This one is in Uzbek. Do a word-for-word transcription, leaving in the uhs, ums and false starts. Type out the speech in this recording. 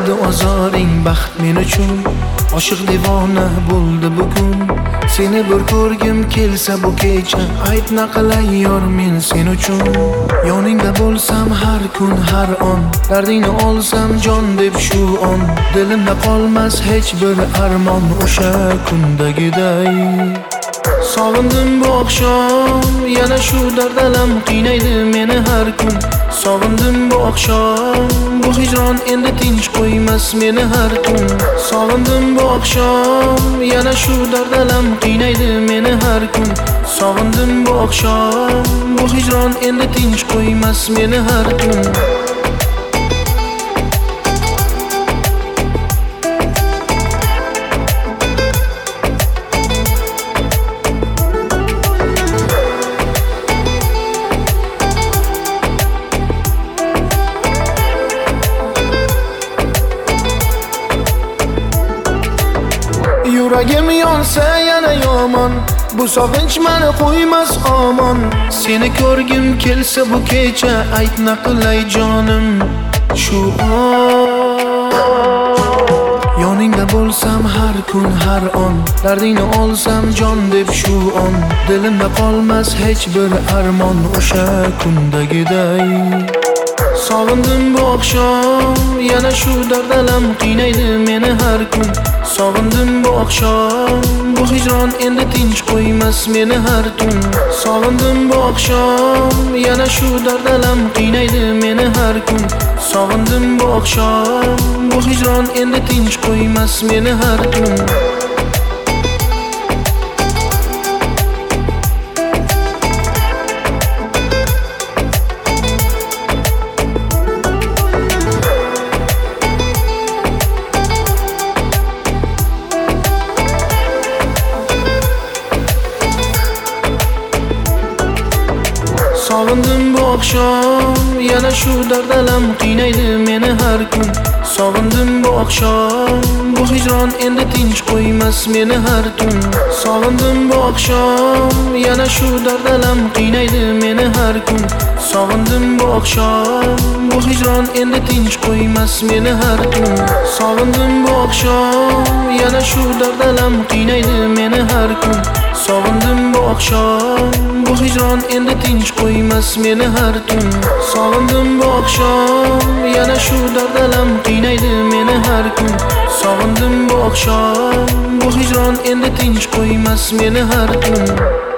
qildi ozoring baxt men uchun. Oshiq devona bo'ldi bugun. Seni bir ko'rgim kelsa bu kecha, ayt naqalay yor men sen uchun. Yoningda bo'lsam har kun har on, dardingni olsam jon deb shu on. Dilimda qolmas hech bir armon o'sha kundagiday. Sog'indim bu oqshom, yana shu dard alam qiynaydi meni har kun. Sog'indim bu oqshom, bu hijron endi tinch qo'ymas meni har kun. Sog'indim bu oqshom, yana shu dard alam qiynaydi meni har kun. Sog'indim bu oqshom, bu hijron endi tinch qo'ymas meni har kun. Yuragim yonsa yana yomon, bu sog'inch meni qo'ymas omon. Seni ko'rgim kelsa bu kecha, ayt naqilay jonim shu on. Yoningda bo'lsam har kun har on, dardingni olsam jon deb shu on. Dilimda qolmas hech bir armon o'sha kundagiday. Sog'indim bu oqshom, yana shu dard alam qiynaydi meni har kun. Sog'indim bu oqshom, bu hijron endi tinch qo'ymas meni har tun. Sog'indim bu oqshom, yana shu dard alam qiynaydi meni har kun. Sog'indim bu oqshom, bu hijron endi tinch qo'ymas meni har tun. Sog'indim bu oqshom, yana shu dard alam qiynaydi meni har kun. Sog'indim bu oqshom, bu hijron endi tinch qo'ymas meni har tun. Sog'indim bu oqshom, yana shu dard alam qiynaydi meni har kun. Sog'indim bu oqshom, bu hijron endi tinch qo'ymas meni har tun. Sog'indim bu oqshom, yana shu dard alam qiynaydi meni har kun. Sog'indim bu oqshom, bu hijron endi tinch qo'ymas meni har tun. Sog'indim bu oqshom, yana shu dard alam qiynaydi meni har kun. Sog'indim bu oqshom, bu hijron endi tinch qo'ymas meni har tun.